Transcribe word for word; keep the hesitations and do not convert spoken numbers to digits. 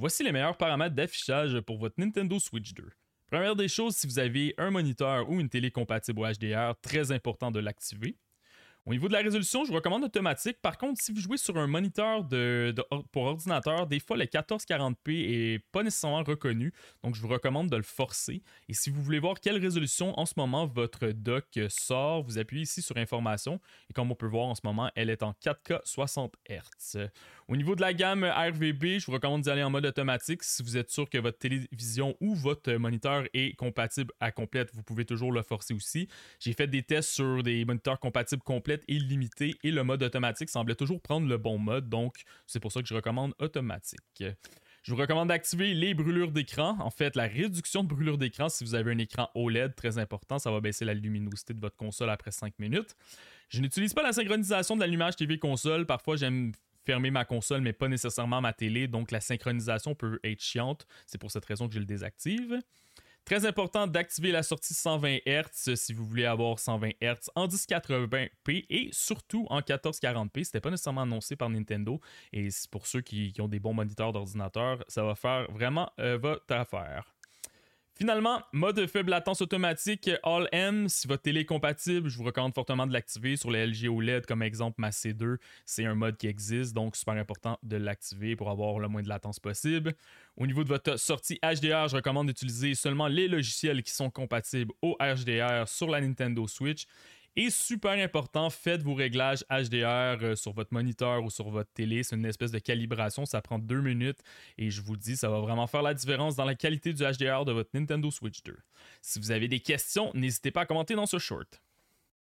Voici les meilleurs paramètres d'affichage pour votre Nintendo Switch deux. Première des choses, si vous avez un moniteur ou une télé compatible au H D R, très important de l'activer. Au niveau de la résolution, je vous recommande automatique. Par contre, si vous jouez sur un moniteur de, de, pour ordinateur, des fois le quatorze quarante p est pas nécessairement reconnu, donc je vous recommande de le forcer. Et si vous voulez voir quelle résolution en ce moment votre dock sort, vous appuyez ici sur Information et comme on peut voir en ce moment, elle est en quatre K soixante hertz. Au niveau de la gamme R V B, je vous recommande d'y aller en mode automatique. Si vous êtes sûr que votre télévision ou votre moniteur est compatible à complète, vous pouvez toujours le forcer aussi. J'ai fait des tests sur des moniteurs compatibles complets illimité et le mode automatique semblait toujours prendre le bon mode, donc c'est pour ça que je recommande automatique. Je vous recommande d'activer les brûlures d'écran, en fait la réduction de brûlure d'écran si vous avez un écran O L E D, très important, ça va baisser la luminosité de votre console après cinq minutes. Je n'utilise pas la synchronisation de l'allumage T V console, parfois j'aime fermer ma console mais pas nécessairement ma télé, donc la synchronisation peut être chiante, c'est pour cette raison que je le désactive. Très important d'activer la sortie cent vingt hertz si vous voulez avoir cent vingt hertz en dix quatre-vingts p et surtout en quatorze quarante p. C'était pas nécessairement annoncé par Nintendo et c'est pour ceux qui, qui ont des bons moniteurs d'ordinateur, ça va faire vraiment euh, votre affaire. Finalement, mode faible latence automatique All M. Si votre télé est compatible, je vous recommande fortement de l'activer. Sur les L G O L E D, comme exemple ma C deux, c'est un mode qui existe, donc super important de l'activer pour avoir le moins de latence possible. Au niveau de votre sortie H D R, je recommande d'utiliser seulement les logiciels qui sont compatibles au H D R sur la Nintendo Switch. Et super important, faites vos réglages H D R sur votre moniteur ou sur votre télé. C'est une espèce de calibration, ça prend deux minutes et je vous le dis, ça va vraiment faire la différence dans la qualité du H D R de votre Nintendo Switch deux. Si vous avez des questions, n'hésitez pas à commenter dans ce short.